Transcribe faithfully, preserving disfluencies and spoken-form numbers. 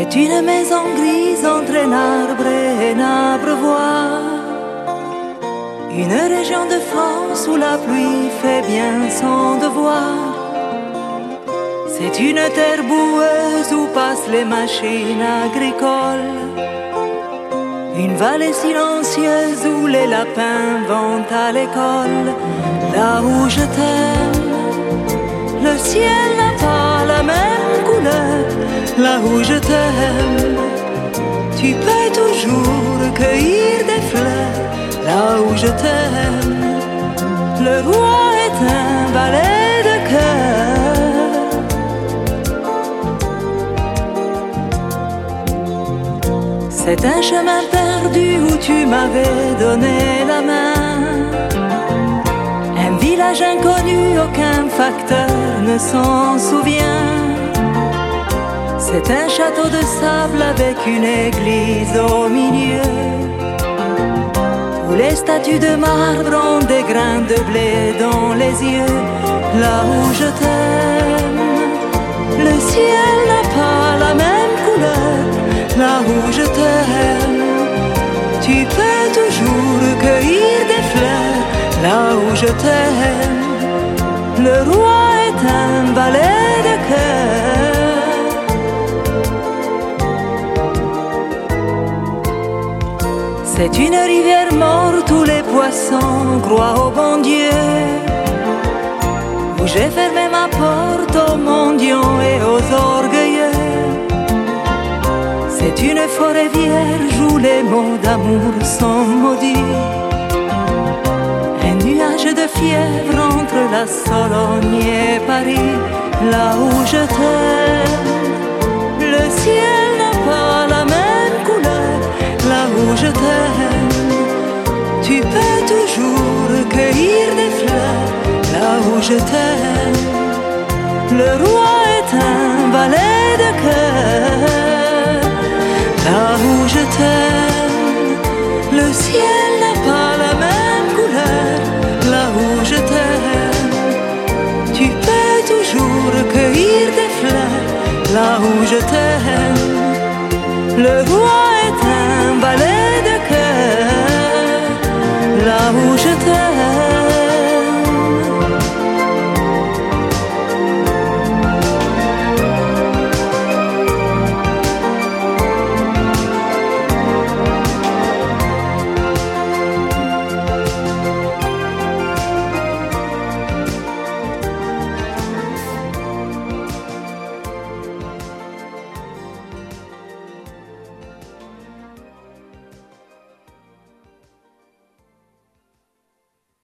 C'est une maison grise entre un arbre et un abreuvoir. Une région de France où la pluie fait bien son devoir. C'est une terre boueuse où passent les machines agricoles. Une vallée silencieuse où les lapins vont à l'école. Là où je t'aime, le ciel n'a pas la même couleur. Là où je t'aime, tu peux toujours cueillir des fleurs. Là où je t'aime, le roi est un valet de cœur. C'est un chemin perdu où tu m'avais donné la main. Un village inconnu, aucun facteur ne s'en souvient. C'est un château de sable avec une église au milieu, où les statues de marbre ont des grains de blé dans les yeux. Là où je t'aime, le ciel n'a pas la même couleur. Là où je t'aime, tu peux toujours cueillir des fleurs. Là où je t'aime, le roi est un valet de cœur. C'est une rivière morte où les poissons croient au bon Dieu, où j'ai fermé ma porte aux mendiants et aux orgueilleux. C'est une forêt vierge où les mots d'amour sont maudits. Un nuage de fièvre entre la Sologne et Paris. Là où je t'aime, le ciel n'a pas la même couleur. Là où je t'aime, tu peux toujours cueillir des fleurs. Là où je t'aime, le roi est un valet de cœur. Là où je t'aime, le ciel n'a pas la même couleur. Là où je t'aime, tu peux toujours cueillir des fleurs. Là où je t'aime, le roi est un valet de cœur. Là où je t'aime.